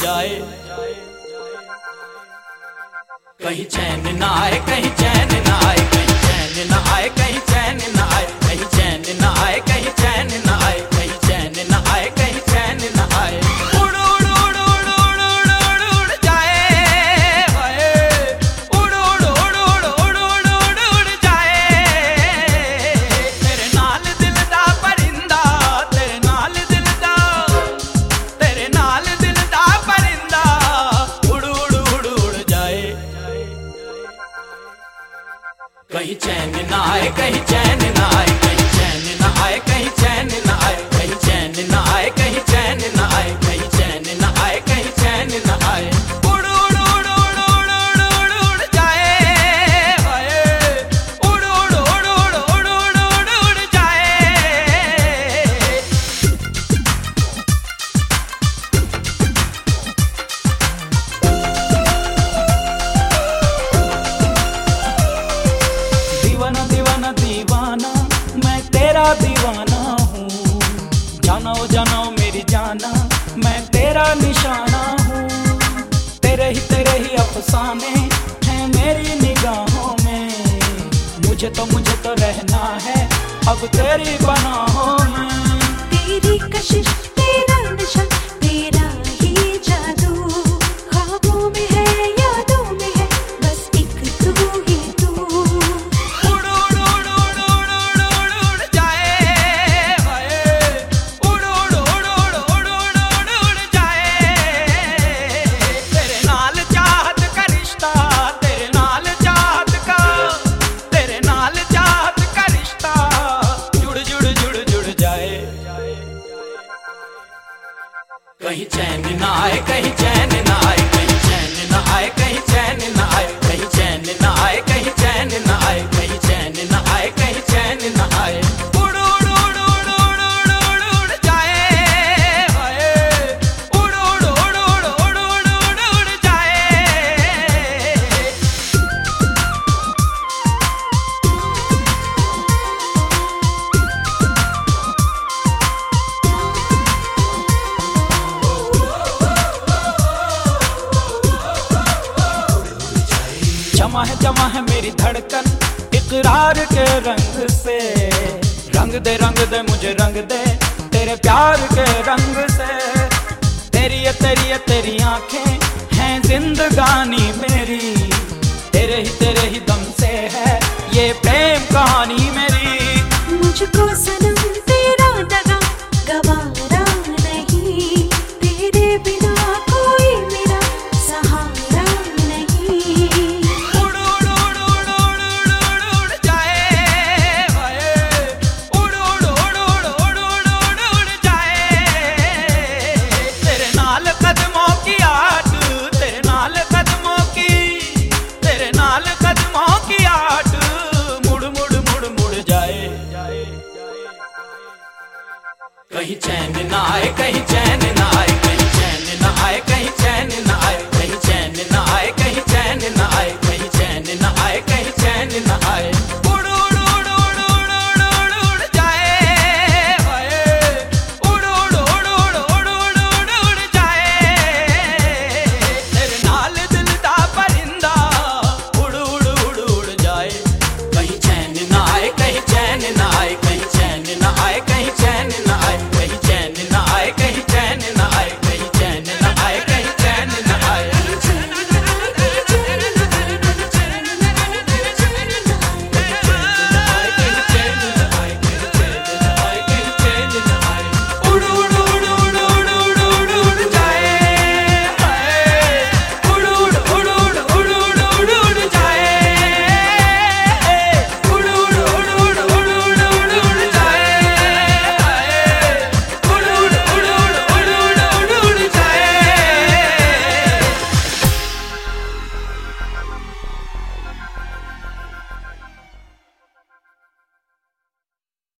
जाए। कहीं चैन ना आए, कहीं चैन ना आए, कहीं चैन ना आए, कहीं चैन ना आए, कहीं चैन ना आए, कहीं चैन ना आए, कहीं चैन ना आए, कहीं चैन ना आए। उड़ उड़ उड़ उड़ उड़ उड़ उड़ उड़ जाए, उड़ उड़ उड़ उड़ उड़ उड़ उड़ उड़ जाए। तेरे नाल दिल दा परिंदा, तेरे नाल दिल दा, तेरे नाल दिल दा परिंदा उड़ उड़ उड़ उड़ जाए। कहीं चैन ना आए, कहीं चैन ना आए, कहीं चैन ना आए, कहीं चैन ना आए, कहीं चैन ना आए, कहीं चैन ना आए, कहीं चैन ना आए, कहीं चैन ना आए। उड़ उड़ उड़ उड़ उड़ उड़ उड़ उड़ जाए, उड़ उड़ उड़ उड़ उड़ उड़ उड़ उड़ जाए। दीवाना दीवाना दीवाना मैं तेरा दीवाना हूँ, जानो जानो मेरी जाना मैं तेरा निशाना हूँ। तेरे ही अफसाने हैं मेरी निगाहों में, मुझे तो रहना है अब तेरी पनाहों में। तेरी कशिश तेरा नशा तेरा ही जादू, ख्वाबों में है यादों में है बस एक तू ही तू। उड़ उड़ उड़ उड़ उड़ उड़ उड़ उड़ जाए, उड़ उड़ उड़ उड़ उड़ उड़ उड़ उड़ जाए। तेरे नाल चाहत का रिश्ता, तेरे नाल चाहत का, तेरे नाल चाहत का रिश्ता जुड़ जुड़ जुड़ जुड़ जाए। कहीं चैन ना आए, कहीं चैन ना आए, कहीं चैन ना आए, कहीं चैन ना आए, कहीं चैन ना आए, कहीं चैन ना आए, कहीं चैन ना आए, कहीं चैन ना आए। उड़ उड़ उड़ उड़ उड़ उड़ उड़ उड़ जाए, उड़ उड़ उड़ उड़ उड़ उड़ उड़ उड़ जाए। जमा है मेरी धड़कन इकरार के रंग से, रंग दे मुझे रंग दे तेरे प्यार के रंग से। तेरी आंखें हैं जिंदगानी मेरी, तेरे ही दम से है ये प्रेम कहानी मेरी। मुझको सनम तेरा दगा गवारा नहीं, तेरे बिना कोई मेरा सहारा नहीं। उड़ उड़ उड़ उड़ उड़ उड़ उड़ जाए, उड़ उड़ उड़ उड़ उड़ उड़ उड़ उड़ जाए। तेरे नाल कदमों की आट, तेरे नाल कदमों की, तेरे नाल कदमों की आट मुड़ मुड़ मुड़ मुड़ जाए। कहीं चैन ना आए, कहीं चैन